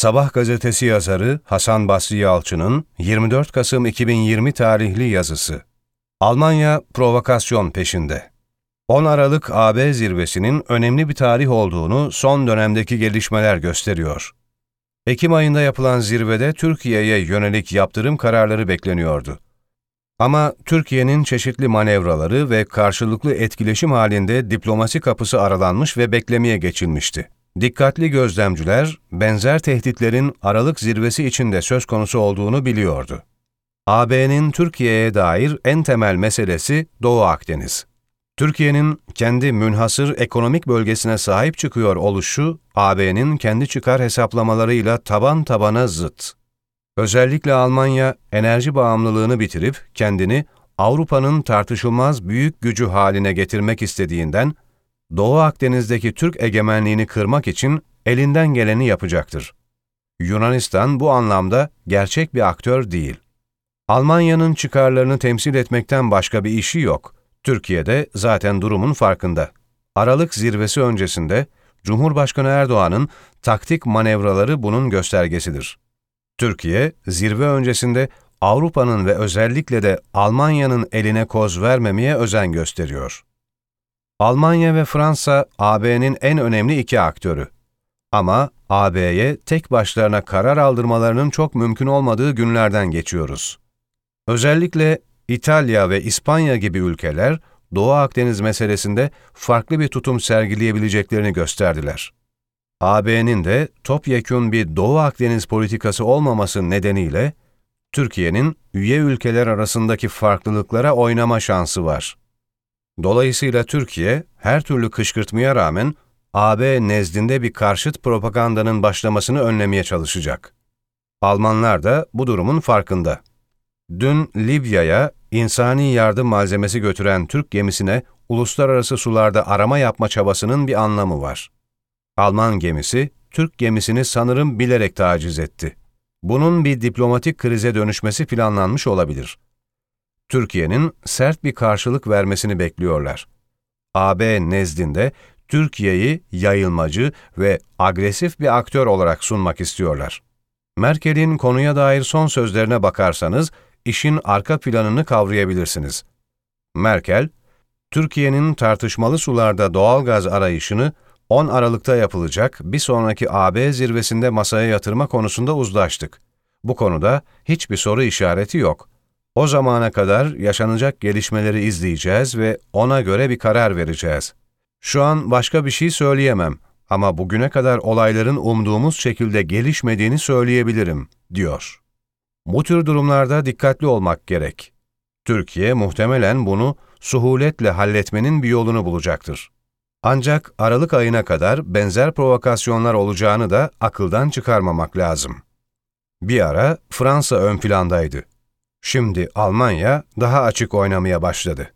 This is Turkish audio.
Sabah gazetesi yazarı Hasan Basri Yalçın'ın 24 Kasım 2020 tarihli yazısı. Almanya provokasyon peşinde. 10 Aralık AB zirvesinin önemli bir tarih olduğunu son dönemdeki gelişmeler gösteriyor. Ekim ayında yapılan zirvede Türkiye'ye yönelik yaptırım kararları bekleniyordu. Ama Türkiye'nin çeşitli manevraları ve karşılıklı etkileşim halinde diplomasi kapısı aralanmış ve beklemeye geçilmişti. Dikkatli gözlemciler, benzer tehditlerin Aralık zirvesi içinde söz konusu olduğunu biliyordu. AB'nin Türkiye'ye dair en temel meselesi Doğu Akdeniz. Türkiye'nin kendi münhasır ekonomik bölgesine sahip çıkıyor oluşu, AB'nin kendi çıkar hesaplamalarıyla taban tabana zıt. Özellikle Almanya, enerji bağımlılığını bitirip kendini Avrupa'nın tartışılmaz büyük gücü haline getirmek istediğinden, Doğu Akdeniz'deki Türk egemenliğini kırmak için elinden geleni yapacaktır. Yunanistan bu anlamda gerçek bir aktör değil. Almanya'nın çıkarlarını temsil etmekten başka bir işi yok. Türkiye de zaten durumun farkında. Aralık zirvesi öncesinde Cumhurbaşkanı Erdoğan'ın taktik manevraları bunun göstergesidir. Türkiye, zirve öncesinde Avrupa'nın ve özellikle de Almanya'nın eline koz vermemeye özen gösteriyor. Almanya ve Fransa, AB'nin en önemli iki aktörü. Ama AB'ye tek başlarına karar aldırmalarının çok mümkün olmadığı günlerden geçiyoruz. Özellikle İtalya ve İspanya gibi ülkeler, Doğu Akdeniz meselesinde farklı bir tutum sergileyebileceklerini gösterdiler. AB'nin de topyekün bir Doğu Akdeniz politikası olmaması nedeniyle, Türkiye'nin üye ülkeler arasındaki farklılıklara oynama şansı var. Dolayısıyla Türkiye, her türlü kışkırtmaya rağmen AB nezdinde bir karşıt propagandanın başlamasını önlemeye çalışacak. Almanlar da bu durumun farkında. Dün Libya'ya insani yardım malzemesi götüren Türk gemisine uluslararası sularda arama yapma çabasının bir anlamı var. Alman gemisi, Türk gemisini sanırım bilerek taciz etti. Bunun bir diplomatik krize dönüşmesi planlanmış olabilir. Türkiye'nin sert bir karşılık vermesini bekliyorlar. AB nezdinde Türkiye'yi yayılmacı ve agresif bir aktör olarak sunmak istiyorlar. Merkel'in konuya dair son sözlerine bakarsanız, işin arka planını kavrayabilirsiniz. Merkel, Türkiye'nin tartışmalı sularda doğalgaz arayışını 10 Aralık'ta yapılacak bir sonraki AB zirvesinde masaya yatırma konusunda uzlaştık. Bu konuda hiçbir soru işareti yok. O zamana kadar yaşanacak gelişmeleri izleyeceğiz ve ona göre bir karar vereceğiz. Şu an başka bir şey söyleyemem ama bugüne kadar olayların umduğumuz şekilde gelişmediğini söyleyebilirim, diyor. Bu tür durumlarda dikkatli olmak gerek. Türkiye muhtemelen bunu suhuletle halletmenin bir yolunu bulacaktır. Ancak Aralık ayına kadar benzer provokasyonlar olacağını da akıldan çıkarmamak lazım. Bir ara Fransa ön plandaydı. Şimdi Almanya daha açık oynamaya başladı.